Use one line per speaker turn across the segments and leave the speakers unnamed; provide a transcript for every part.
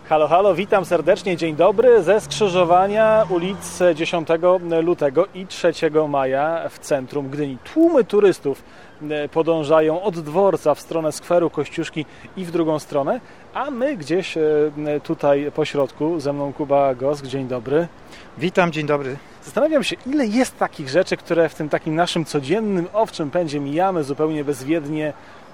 Halo, halo, witam serdecznie, dzień dobry ze skrzyżowania ulic 10 lutego i 3 maja w centrum Gdyni. Tłumy turystów podążają od dworca w stronę skweru Kościuszki i w drugą stronę, a my gdzieś tutaj po środku, ze mną Kuba Gosk, dzień dobry.
Witam, dzień dobry.
Zastanawiam się, ile jest takich rzeczy, które w tym takim naszym codziennym owczym pędzie mijamy zupełnie bezwiednie,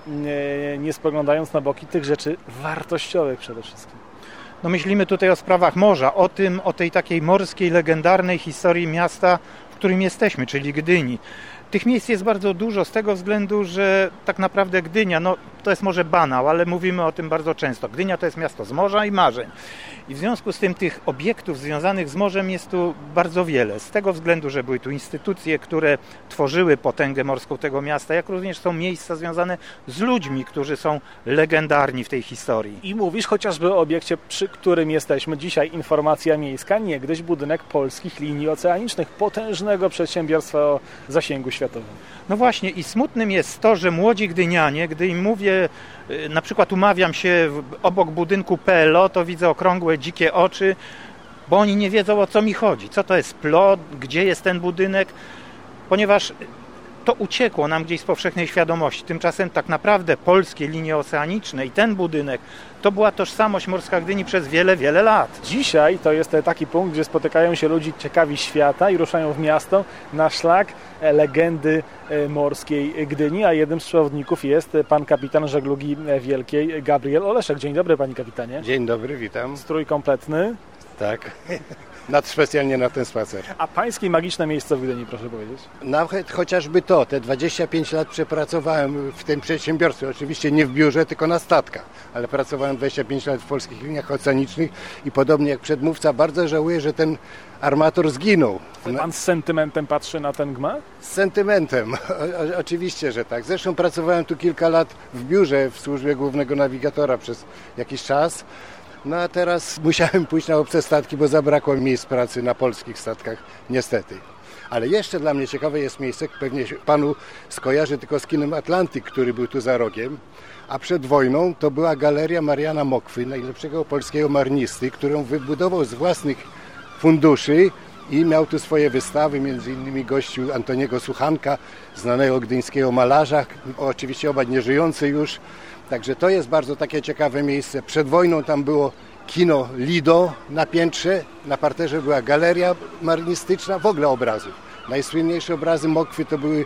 nie spoglądając na boki, tych rzeczy wartościowych przede wszystkim.
No myślimy tutaj o sprawach morza, o tej takiej morskiej, legendarnej historii miasta, w którym jesteśmy, czyli Gdyni. Tych miejsc jest bardzo dużo z tego względu, że tak naprawdę Gdynia, to jest może banał, ale mówimy o tym bardzo często. Gdynia to jest miasto z morza i marzeń. I w związku z tym tych obiektów związanych z morzem jest tu bardzo wiele. Z tego względu, że były tu instytucje, które tworzyły potęgę morską tego miasta, jak również są miejsca związane z ludźmi, którzy są legendarni w tej historii.
I mówisz chociażby o obiekcie, przy którym jesteśmy dzisiaj, informacja miejska, niegdyś budynek Polskich Linii Oceanicznych, potężnego przedsiębiorstwa o zasięgu światowym.
No właśnie i smutnym jest to, że młodzi gdynianie, gdy im mówię, na przykład umawiam się obok budynku PLO, to widzę okrągłe, dzikie oczy, bo oni nie wiedzą, o co mi chodzi. Co to jest plot, gdzie jest ten budynek, ponieważ to uciekło nam gdzieś z powszechnej świadomości. Tymczasem tak naprawdę Polskie Linie Oceaniczne i ten budynek to była tożsamość morska Gdyni przez wiele, wiele lat.
Dzisiaj to jest taki punkt, gdzie spotykają się ludzie ciekawi świata i ruszają w miasto na szlak legendy morskiej Gdyni, a jednym z przewodników jest pan kapitan żeglugi wielkiej Gabriel Oleszek. Dzień dobry, panie kapitanie.
Dzień dobry, witam.
Strój kompletny.
Tak, specjalnie na ten spacer.
A pańskie magiczne miejsce w Gdyni, proszę powiedzieć?
Nawet chociażby te 25 lat przepracowałem w tym przedsiębiorstwie, oczywiście nie w biurze, tylko na statkach, ale pracowałem 25 lat w Polskich Liniach Oceanicznych i podobnie jak przedmówca, bardzo żałuję, że ten armator zginął.
Pan z sentymentem patrzy na ten gmach?
Z sentymentem, oczywiście, że tak. Zresztą pracowałem tu kilka lat w biurze w służbie głównego nawigatora przez jakiś czas. No a teraz musiałem pójść na obce statki, bo zabrakło miejsc pracy na polskich statkach, niestety. Ale jeszcze dla mnie ciekawe jest miejsce, pewnie panu skojarzy tylko z kinem Atlantyk, który był tu za rogiem, a przed wojną to była galeria Mariana Mokwy, najlepszego polskiego marynisty, którą wybudował z własnych funduszy i miał tu swoje wystawy, między innymi gościł Antoniego Suchanka, znanego gdyńskiego malarza, oczywiście obaj nieżyjący już. Także to jest bardzo takie ciekawe miejsce. Przed wojną tam było kino Lido na piętrze, na parterze była galeria marynistyczna, w ogóle obrazów. Najsłynniejsze obrazy Mokwy to były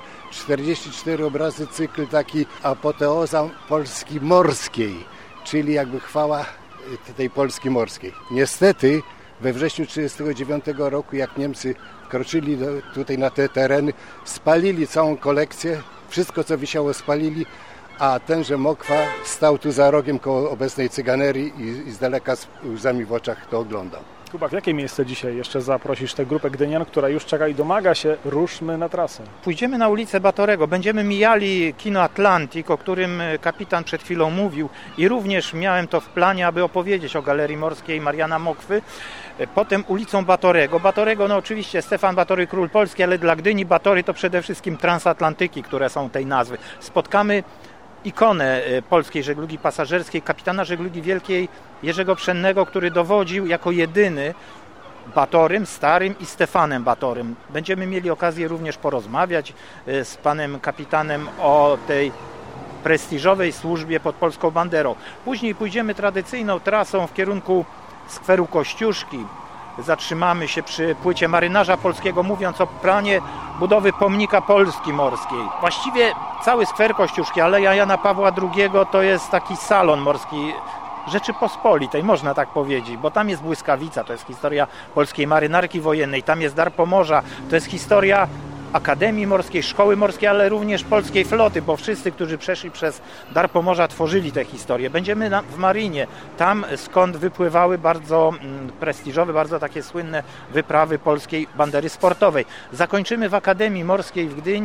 44 obrazy, cykl taki apoteoza Polski morskiej, czyli jakby chwała tej Polski morskiej. Niestety we wrześniu 1939 roku, jak Niemcy wkroczyli tutaj na te tereny, spalili całą kolekcję, wszystko co wisiało spalili, a tenże Mokwa stał tu za rogiem koło obecnej cyganerii i z daleka z łzami w oczach to oglądał.
Kuba, w jakie miejsce dzisiaj jeszcze zaprosisz tę grupę gdynian, która już czeka i domaga się, ruszmy na trasę?
Pójdziemy na ulicę Batorego, będziemy mijali kino Atlantyk, o którym kapitan przed chwilą mówił i również miałem to w planie, aby opowiedzieć o Galerii Morskiej Mariana Mokwy. Potem ulicą Batorego. Batorego, oczywiście Stefan Batory, król Polski, ale dla Gdyni Batory to przede wszystkim transatlantyki, które są tej nazwy. Spotkamy ikonę polskiej żeglugi pasażerskiej, kapitana żeglugi wielkiej Jerzego Pszennego, który dowodził jako jedyny Batorym, Starym i Stefanem Batorym. Będziemy mieli okazję również porozmawiać z panem kapitanem o tej prestiżowej służbie pod polską banderą. Później pójdziemy tradycyjną trasą w kierunku skweru Kościuszki. Zatrzymamy się przy płycie Marynarza Polskiego, mówiąc o planie budowy pomnika Polski morskiej. Właściwie cały skwer Kościuszki, Aleja Jana Pawła II to jest taki salon morski Rzeczypospolitej, można tak powiedzieć, bo tam jest błyskawica, to jest historia polskiej marynarki wojennej, tam jest dar Pomorza, to jest historia Akademii Morskiej, Szkoły Morskiej, ale również polskiej floty, bo wszyscy, którzy przeszli przez dar Pomorza, tworzyli tę historię. Będziemy w Marinie, tam skąd wypływały bardzo prestiżowe, bardzo takie słynne wyprawy polskiej bandery sportowej. Zakończymy w Akademii Morskiej w Gdyni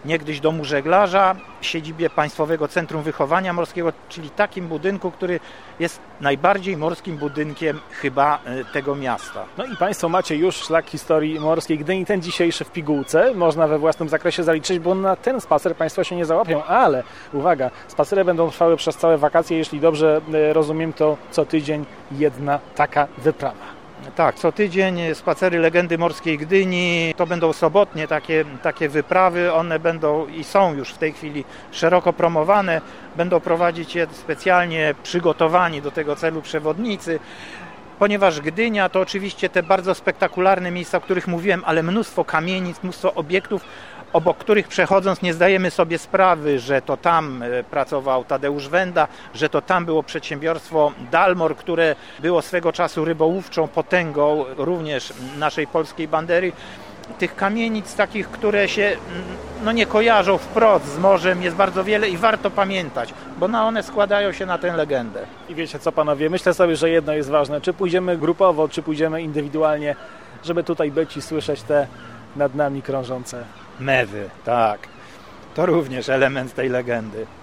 niegdyś domu żeglarza, siedzibie Państwowego Centrum Wychowania Morskiego, czyli takim budynku, który jest najbardziej morskim budynkiem chyba tego miasta.
No i Państwo macie już szlak historii morskiej Gdyni, ten dzisiejszy w pigułce, można we własnym zakresie zaliczyć, bo na ten spacer Państwo się nie załapią, ale uwaga, spacery będą trwały przez całe wakacje, jeśli dobrze rozumiem, to co tydzień jedna taka wyprawa.
Tak, co tydzień spacery legendy morskiej Gdyni, to będą sobotnie takie wyprawy, one będą i są już w tej chwili szeroko promowane, będą prowadzić je specjalnie przygotowani do tego celu przewodnicy, ponieważ Gdynia to oczywiście te bardzo spektakularne miejsca, o których mówiłem, ale mnóstwo kamienic, mnóstwo obiektów, obok których przechodząc nie zdajemy sobie sprawy, że to tam pracował Tadeusz Wenda, że to tam było przedsiębiorstwo Dalmor, które było swego czasu rybołówczą potęgą również naszej polskiej bandery. Tych kamienic takich, które się nie kojarzą wprost z morzem, jest bardzo wiele i warto pamiętać, bo one składają się na tę legendę.
I wiecie co, panowie, myślę sobie, że jedno jest ważne, czy pójdziemy grupowo, czy pójdziemy indywidualnie, żeby tutaj być i słyszeć te nad nami krążące
mewy, tak. To również element tej legendy.